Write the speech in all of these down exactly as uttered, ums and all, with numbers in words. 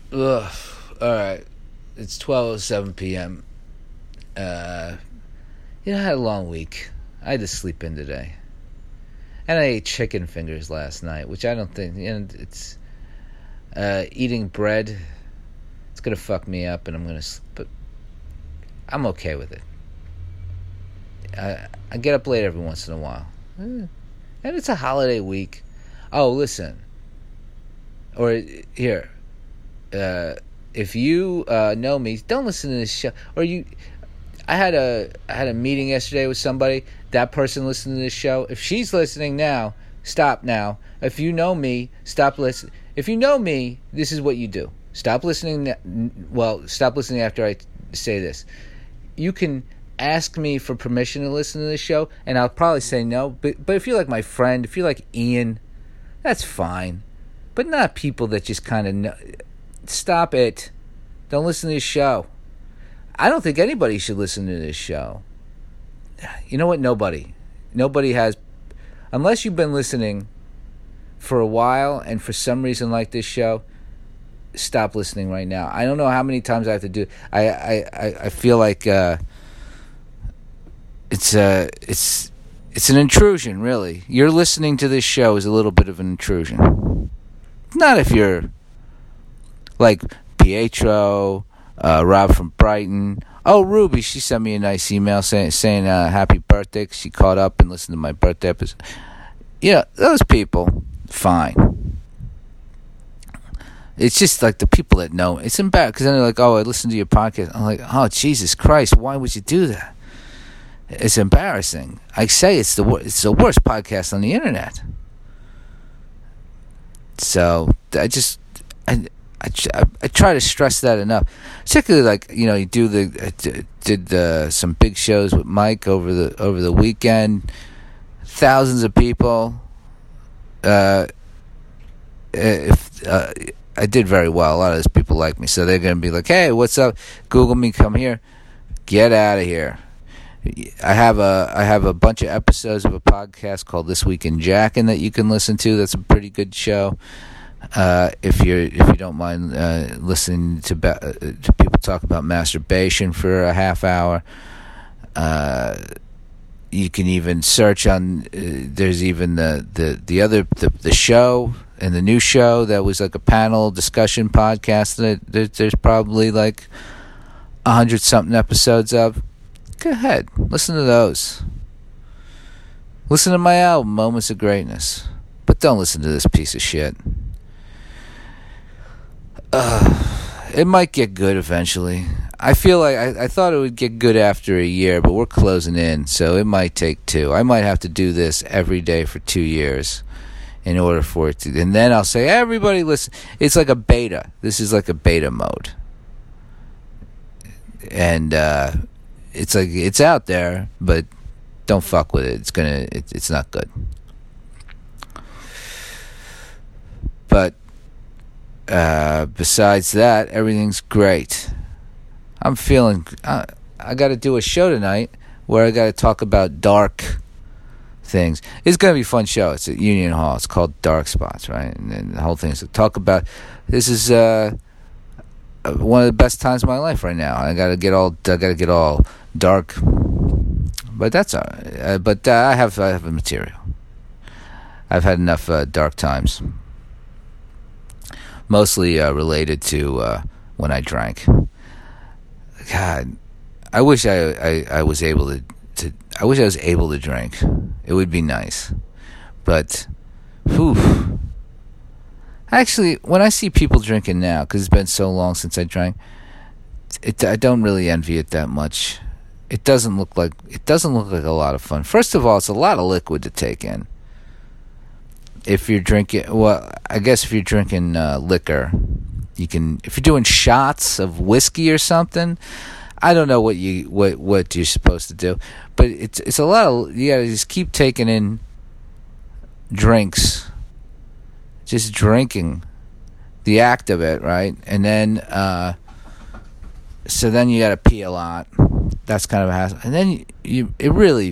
Ugh. All right. It's twelve oh seven p.m. Uh, you know, I had a long week. I had to sleep in today. And I ate chicken fingers last night, which I don't think, you know, it's, uh, eating bread, it's going to fuck me up and I'm going to, but I'm okay with it. I, I get up late every once in a while. And it's a holiday week. Oh, listen. Or, here. Uh, if you uh, know me, don't listen to this show. Or you, I had a I had a meeting yesterday with somebody. That person listened to this show. If she's listening now, stop now. If you know me, stop listening. If you know me, this is what you do. Stop listening. Well, stop listening after I say this. You can ask me for permission to listen to this show, and I'll probably say no. But but if you're like my friend, if you're like Ian, that's fine. But not people that just kind of know. Stop it. Don't listen to this show. I don't think anybody should listen to this show. You know what? Nobody. Nobody has. Unless you've been listening for a while and for some reason like this show, stop listening right now. I don't know how many times I have to do. I I, I, I feel like uh, it's uh, it's it's an intrusion, really. You're listening to this show is a little bit of an intrusion. Not if you're like Pietro, uh, Rob from Brighton. Oh, Ruby, she sent me a nice email saying saying uh, happy birthday. She caught up and listened to my birthday episode. You know, those people, fine. It's just like the people that know. It's embarrassing because then they're like, oh, I listened to your podcast. I'm like, oh, Jesus Christ, why would you do that? It's embarrassing. I say it's the wor- it's the worst podcast on the internet. So I just... I, I, I, I try to stress that enough, particularly like you know you do the I did uh, some big shows with Mike over the over the weekend, thousands of people. Uh, if uh, I did very well, a lot of those people like me, so they're gonna be like, "Hey, what's up? Google me, come here, get out of here." I have a I have a bunch of episodes of a podcast called This Week in Jackin' that you can listen to. That's a pretty good show. Uh, if you if you don't mind uh, listening to ba- to people talk about masturbation for a half hour, uh, you can even search on. Uh, there's even the, the, the other the, the show and the new show that was like a panel discussion podcast that there, there's probably like a hundred something episodes of. Go ahead, listen to those. Listen to my album, Moments of Greatness, but don't listen to this piece of shit. Uh, it might get good eventually. I feel like I, I thought it would get good after a year, but we're closing in, so it might take two. I might have to do this every day for two years in order for it to... And then I'll say, everybody listen. It's like a beta. This is like a beta mode. And uh, it's like, it's out there, but don't fuck with it. It's gonna... It, it's not good. But... Uh, besides that, everything's great. I'm feeling... Uh, I got to do a show tonight where I got to talk about dark things. It's going to be a fun show. It's at Union Hall. It's called Dark Spots, right? And then the whole thing is to talk about... This is uh, one of the best times of my life right now. I got to get all... I got to get all dark. But that's all right. Uh, but uh, I have I have the material. I've had enough uh, dark times. Mostly uh, related to uh, when I drank. God, I wish I, I, I was able to, to. I wish I was able to drink. It would be nice, but, whew. Actually, when I see people drinking now, because it's been so long since I drank, it I don't really envy it that much. It doesn't look like it doesn't look like a lot of fun. First of all, it's a lot of liquid to take in. If you're drinking, well, I guess if you're drinking uh, liquor, you can. If you're doing shots of whiskey or something, I don't know what you what what you're supposed to do, but it's it's a lot of. You gotta just keep taking in drinks, just drinking, the act of it, right? And then, uh, so then you gotta pee a lot. That's kind of a hassle, and then you, you it really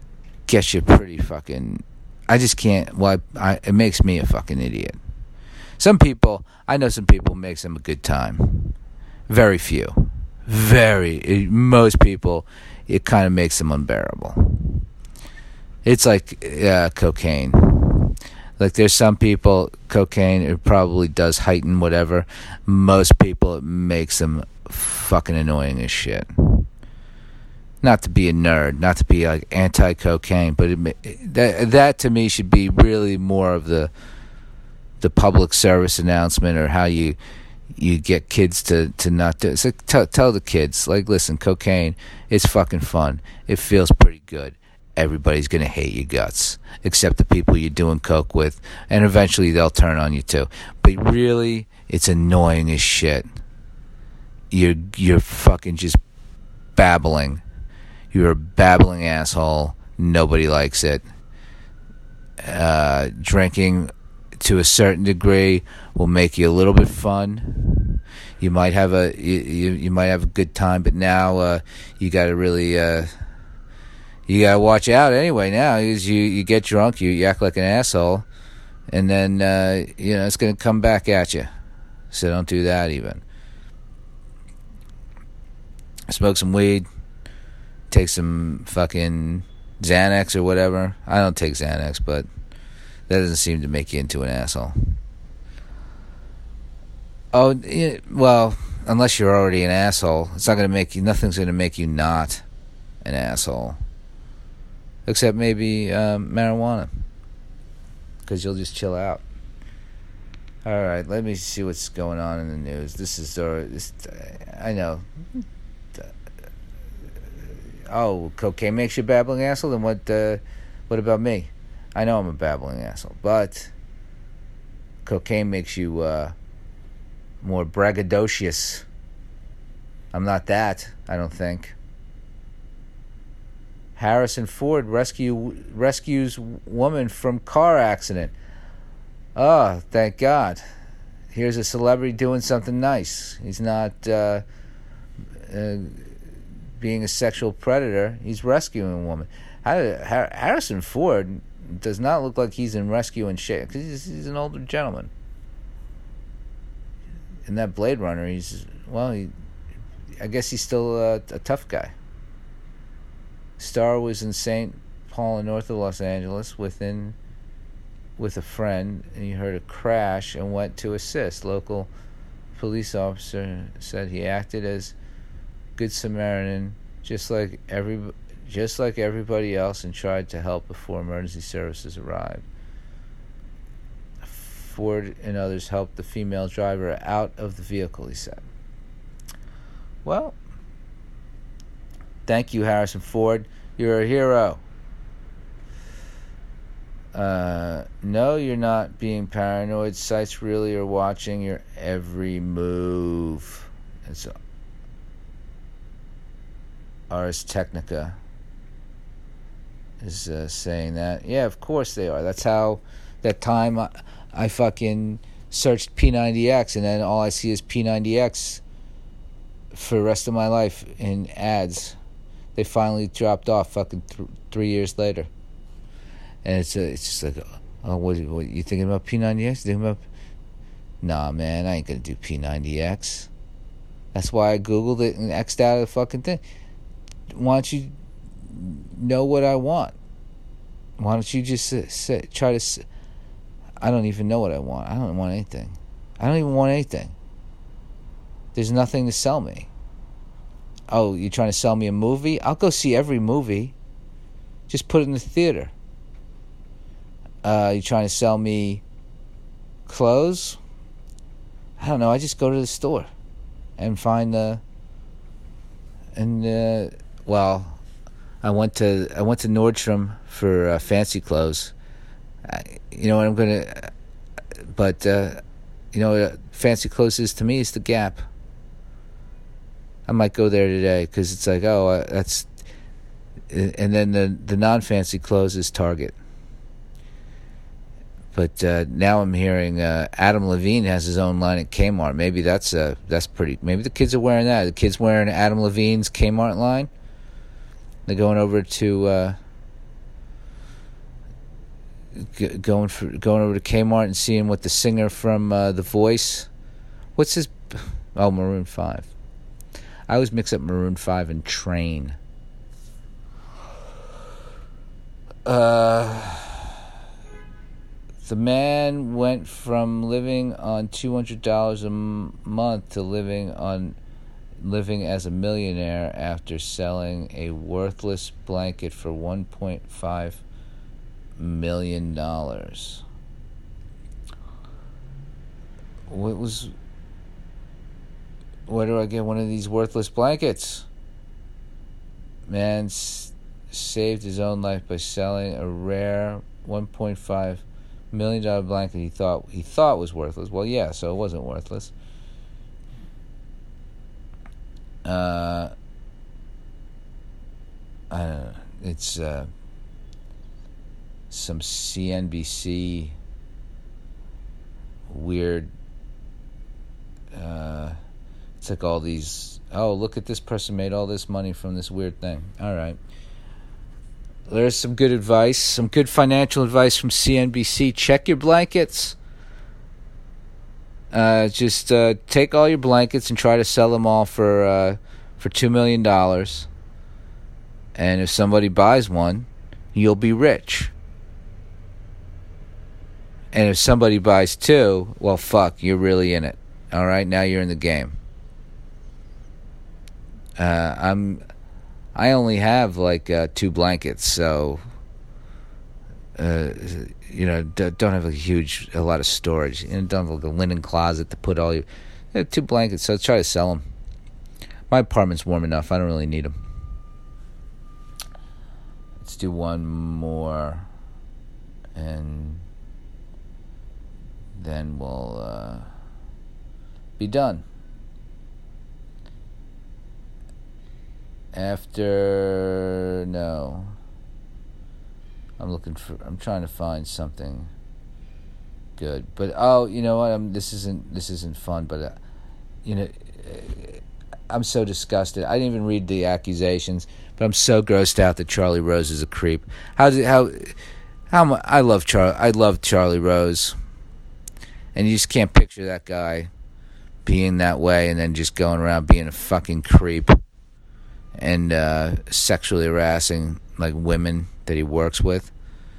gets you pretty fucking. I just can't. Well, I, I, it makes me a fucking idiot Some people, I know some people makes them a good time. Very few. Very, most people, it kind of makes them unbearable. It's like uh, cocaine. Like there's some people, cocaine, it probably does heighten whatever. Most people, it makes them fucking annoying as shit. Not to be a nerd, not to be like anti-cocaine, but it, that that to me should be really more of the the public service announcement, or how you you get kids to, to not do it. It's like, tell, tell the kids, like, listen, cocaine, it's fucking fun. It feels pretty good. Everybody's going to hate your guts, except the people you're doing coke with, and eventually they'll turn on you too. But really, it's annoying as shit. You're, you're fucking just babbling. You're a babbling asshole. Nobody likes it. Uh, drinking to a certain degree will make you a little bit fun. You might have a you you, you might have a good time, but now uh, you got to really uh, you got to watch out anyway. Now, is you you get drunk, you, you act like an asshole, and then uh, you know it's going to come back at you. So don't do that. Even smoke some weed, take some fucking Xanax or whatever. I don't take Xanax, but that doesn't seem to make you into an asshole. Oh, yeah, well, unless you're already an asshole, it's not going to make you, nothing's going to make you not an asshole. Except maybe um, marijuana. Because you'll just chill out. Alright, let me see what's going on in the news. This is, uh, this, I know. Oh, cocaine makes you a babbling asshole? Then what, uh, what about me? I know I'm a babbling asshole, but cocaine makes you uh, more braggadocious. I'm not that, I don't think. Harrison Ford rescue rescues woman from car accident. Oh, thank God. Here's a celebrity doing something nice. He's not uh, uh, being a sexual predator. He's rescuing a woman. Harrison Ford does not look like he's in rescuing shit, because he's, he's an older gentleman. In that Blade Runner, he's, well, he, I guess he's still a, a tough guy. Star was in Saint Paul, north of Los Angeles, within with a friend, and he heard a crash and went to assist. Local police officer said he acted as Good Samaritan, just like every. just like everybody else, and tried to help before emergency services arrived. Ford and others helped the female driver out of the vehicle, he said. Well, thank you, Harrison Ford. You're a hero. Uh, no, you're not being paranoid. Sites really are watching your every move. It's Ars Technica is uh, saying that. Yeah, of course they are. That's how that time I, I fucking searched P ninety X, and then all I see is P ninety X for the rest of my life in ads. They finally dropped off fucking th- three years later. And it's uh, it's just like, oh, what, what you thinking about P ninety X? You thinking about? Nah, man, I ain't gonna do P ninety X. That's why I googled it and X'd out of the fucking thing. Why don't you know what I want? Why don't you just sit, sit, try to sit? I don't even know what I want. I don't want anything. I don't even want anything. There's nothing to sell me. Oh, you're trying to sell me a movie? I'll go see every movie. Just put it in the theater. Uh, you're trying to sell me clothes? I don't know. I just go to the store and find the. And uh, well, I went to I went to Nordstrom for uh, fancy clothes. I, you know what I'm gonna. But uh, you know what fancy clothes is to me is the Gap. I might go there today because it's like, oh, uh, that's. And then the the non-fancy clothes is Target. But uh, now I'm hearing uh, Adam Levine has his own line at Kmart. Maybe that's uh, that's pretty. Maybe the kids are wearing that. The kids wearing Adam Levine's Kmart line. They're going over to uh, g- going for going over to Kmart and seeing what the singer from uh, The Voice, what's his, oh, Maroon five. I always mix up Maroon five and Train. Uh, the man went from living on two hundred dollars a m- month to living on living as a millionaire after selling a worthless blanket for one point five million dollars. What was where do I get one of these worthless blankets? Man s- saved his own life by selling a rare one point five million dollar blanket he thought he thought was worthless. Well, yeah, so it wasn't worthless. Uh, I don't know. It's uh, some C N B C weird. Uh, it's like all these. Oh, look at this person made all this money from this weird thing. All right. There's some good advice, some good financial advice from C N B C. Check your blankets. Uh, just uh, take all your blankets and try to sell them all for uh, for two million dollars. And if somebody buys one, you'll be rich. And if somebody buys two, well, fuck, you're really in it. All right, now you're in the game. Uh, I'm. I only have like uh, two blankets, so uh, you know, d- don't have a huge, a lot of storage. You know, don't have like a linen closet to put all your uh, two blankets. So try to sell them. My apartment's warm enough. I don't really need them. Let's do one more, and then we'll uh, be done. After no, I'm looking for. I'm trying to find something good. But oh, you know what? I'm, this isn't. This isn't fun. But uh, you know, I'm so disgusted. I didn't even read the accusations, but I'm so grossed out that Charlie Rose is a creep. How did how how mu- I love Charlie. I love Charlie Rose, and you just can't picture that guy being that way and then just going around being a fucking creep. And uh, sexually harassing like women that he works with.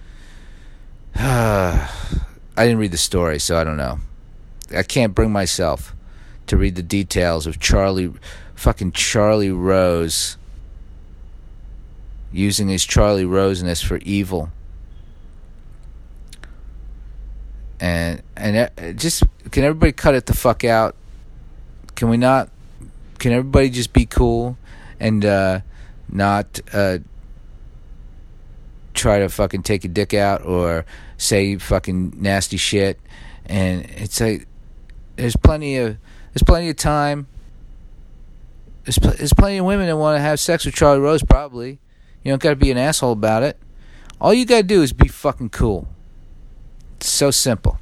I didn't read the story, so I don't know. I can't bring myself to read the details of Charlie, fucking Charlie Rose, using his Charlie Roseness for evil. And and just can everybody cut it the fuck out? Can we not? Can everybody just be cool? And uh, not uh, try to fucking take a dick out or say fucking nasty shit. And it's like there's plenty of there's plenty of time. There's pl- there's plenty of women that want to have sex with Charlie Rose. Probably, you don't got to be an asshole about it. All you got to do is be fucking cool. It's so simple.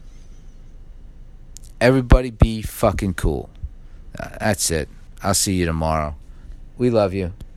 Everybody be fucking cool. Uh, that's it. I'll see you tomorrow. We love you.